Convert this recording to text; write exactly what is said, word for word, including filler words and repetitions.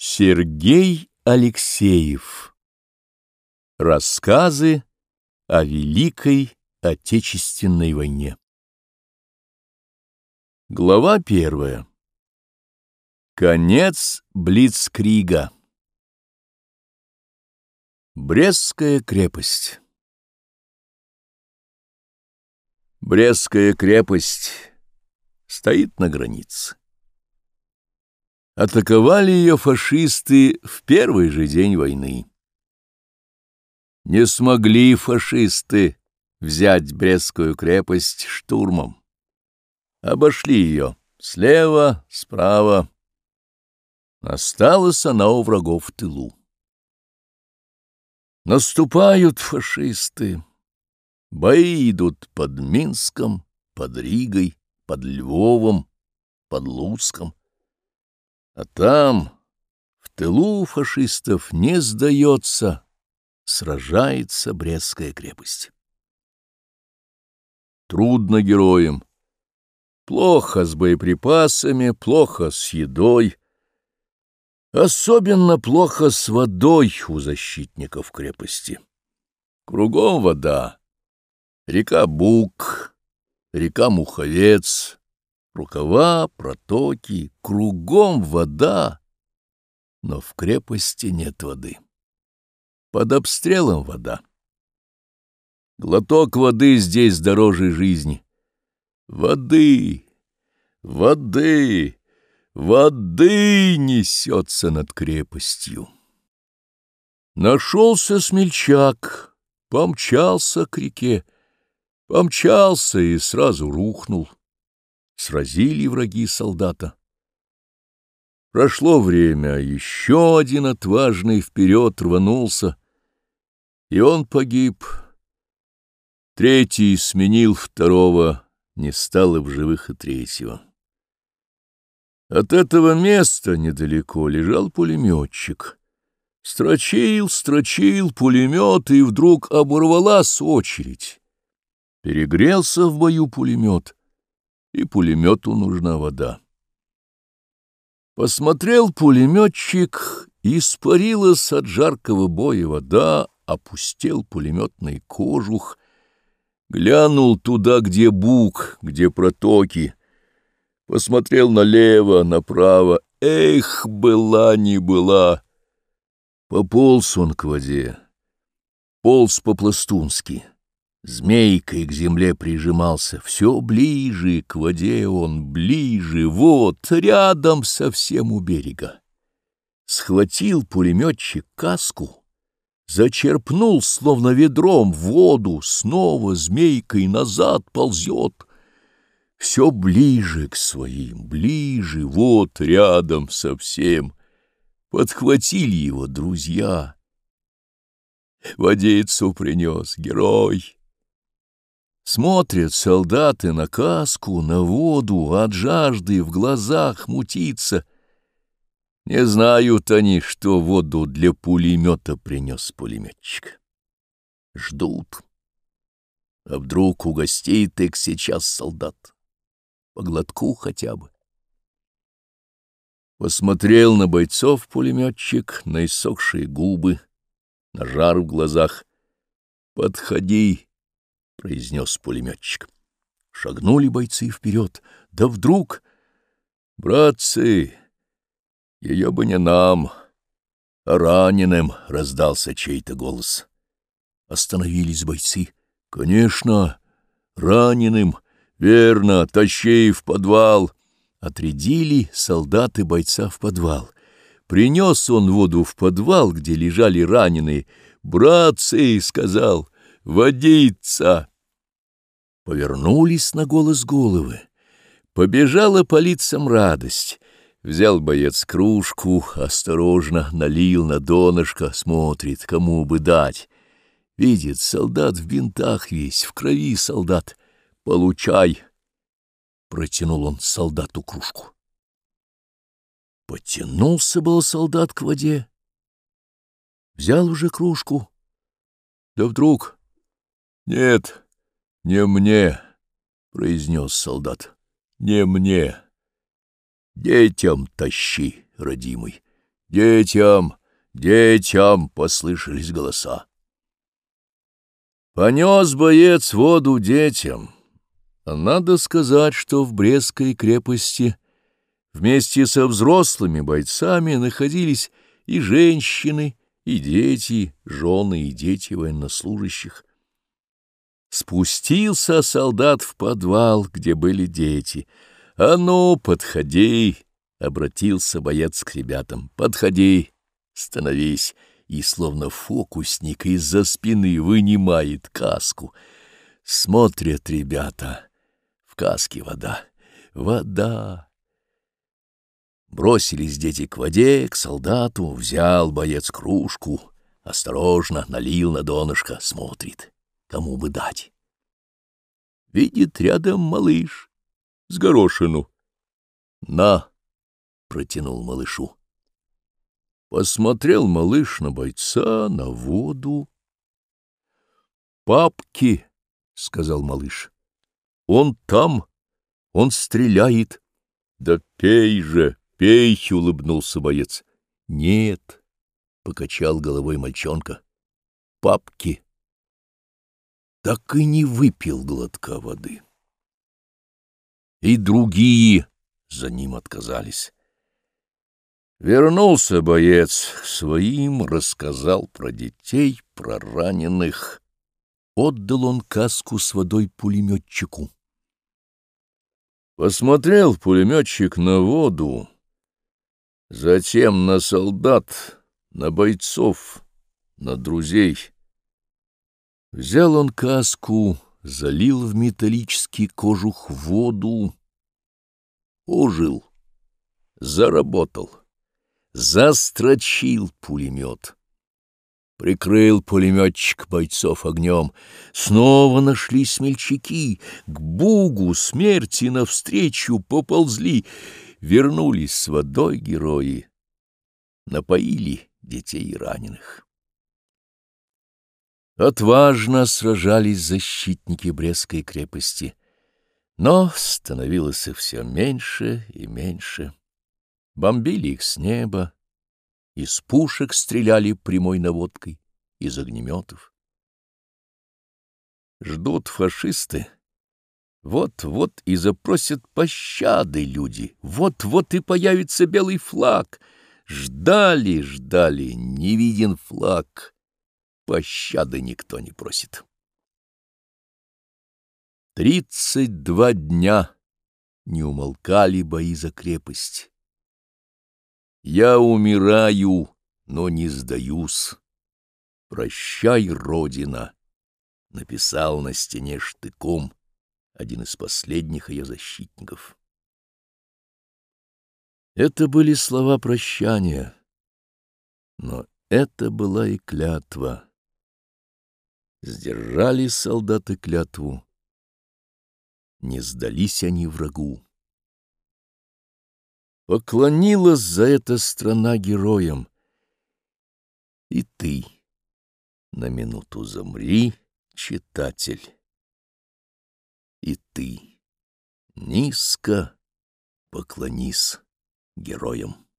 Сергей Алексеев. Рассказы о Великой Отечественной войне. Глава первая. Конец блицкрига. Брестская крепость. Брестская крепость стоит на границе. Атаковали ее фашисты в первый же день войны. Не смогли фашисты взять Брестскую крепость штурмом. Обошли ее слева, справа. Осталась она у врагов в тылу. Наступают фашисты. Бои идут под Минском, под Ригой, под Львовом, под Луцком. А там, в тылу фашистов, не сдается, сражается Брестская крепость. Трудно героям. Плохо с боеприпасами, плохо с едой. Особенно плохо с водой у защитников крепости. Кругом вода. Река Буг, река Муховец, рукава, протоки, кругом вода, но в крепости нет воды. Под обстрелом вода. Глоток воды здесь дороже жизни. Воды, воды, воды несется над крепостью. Нашелся смельчак, помчался к реке, помчался и сразу рухнул. Сразили враги солдата. Прошло время, еще один отважный вперед рванулся, и он погиб. Третий сменил второго, не стало в живых и третьего. От этого места недалеко лежал пулеметчик. Строчил, строчил пулемет, и вдруг оборвалась очередь. Перегрелся в бою пулемет, и пулемету нужна вода. Посмотрел пулеметчик, испарилась от жаркого боя вода, опустел пулеметный кожух, глянул туда, где Буг, где протоки, посмотрел налево, направо. Эх, была не была! Пополз он к воде, полз по-пластунски. Змейкой к земле прижимался, все ближе к воде он, ближе, вот, рядом совсем у берега. Схватил пулеметчик каску, зачерпнул, словно ведром, в воду, снова змейкой назад ползет. Все ближе к своим, ближе, вот, рядом совсем. Подхватили его друзья. Водицу принес герой. Смотрят солдаты на каску, на воду, от жажды в глазах мутится. Не знают они, что воду для пулемета принес пулеметчик. Ждут. А вдруг угостит их сейчас солдат? По глотку хотя бы. Посмотрел на бойцов пулеметчик, на иссохшие губы, на жар в глазах. «Подходи», — произнес пулеметчик. Шагнули бойцы вперед. Да вдруг... «Братцы, ее бы не нам, а раненым», — раздался чей-то голос. Остановились бойцы. «Конечно, раненым, верно, тащи в подвал». Отрядили солдаты бойца в подвал. Принес он воду в подвал, где лежали раненые. «Братцы», — сказал, — «водица». Повернулись на голос головы. Побежала по лицам радость. Взял боец кружку, осторожно налил на донышко, смотрит, кому бы дать. Видит, солдат в бинтах весь, в крови солдат. «Получай». Протянул он солдату кружку. Потянулся был солдат к воде. Взял уже кружку. Да вдруг... «Нет, не мне», — произнес солдат. «Не мне. Детям тащи, родимый, детям, детям!» — послышались голоса. Понес боец воду детям. А надо сказать, что в Брестской крепости вместе со взрослыми бойцами находились и женщины, и дети, жены и дети военнослужащих. Спустился солдат в подвал, где были дети. «А ну, подходи!» — обратился боец к ребятам. «Подходи, становись!» И, словно фокусник, из-за спины вынимает каску. Смотрят ребята. В каске вода. Вода! Бросились дети к воде, к солдату. Взял боец кружку. Осторожно налил на донышко. Смотрит, кому бы дать. Видит рядом малыш с горошину. «На!» — протянул малышу. Посмотрел малыш на бойца, на воду. «Папки!» — сказал малыш. «Он там, он стреляет». «Да пей же, пей!» — улыбнулся боец. «Нет!» — покачал головой мальчонка. «Папки!» Так и не выпил глотка воды. И другие за ним отказались. Вернулся боец к своим, рассказал про детей, про раненых. Отдал он каску с водой пулеметчику. Посмотрел пулеметчик на воду, затем на солдат, на бойцов, на друзей. Взял он каску, залил в металлический кожух воду, ожил, заработал. Застрочил пулемет. Прикрыл пулеметчик бойцов огнем. Снова нашлись смельчаки, к бугу смерти навстречу поползли. Вернулись с водой герои, напоили детей и раненых. Отважно сражались защитники Брестской крепости, но становилось их все меньше и меньше. Бомбили их с неба, из пушек стреляли прямой наводкой, из огнеметов. Ждут фашисты. Вот-вот и запросят пощады люди, вот-вот и появится белый флаг. Ждали, ждали, не виден флаг, пощады никто не просит. Тридцать два дня не умолкали бои за крепость. Я умираю, но не сдаюсь. Прощай, Родина, написал на стене штыком один из последних ее защитников. Это были слова прощания, но это была и клятва. Сдержали солдаты клятву, не сдались они врагу. Поклонилась за это страна героям. И ты на минуту замри, читатель. И ты низко поклонись героям.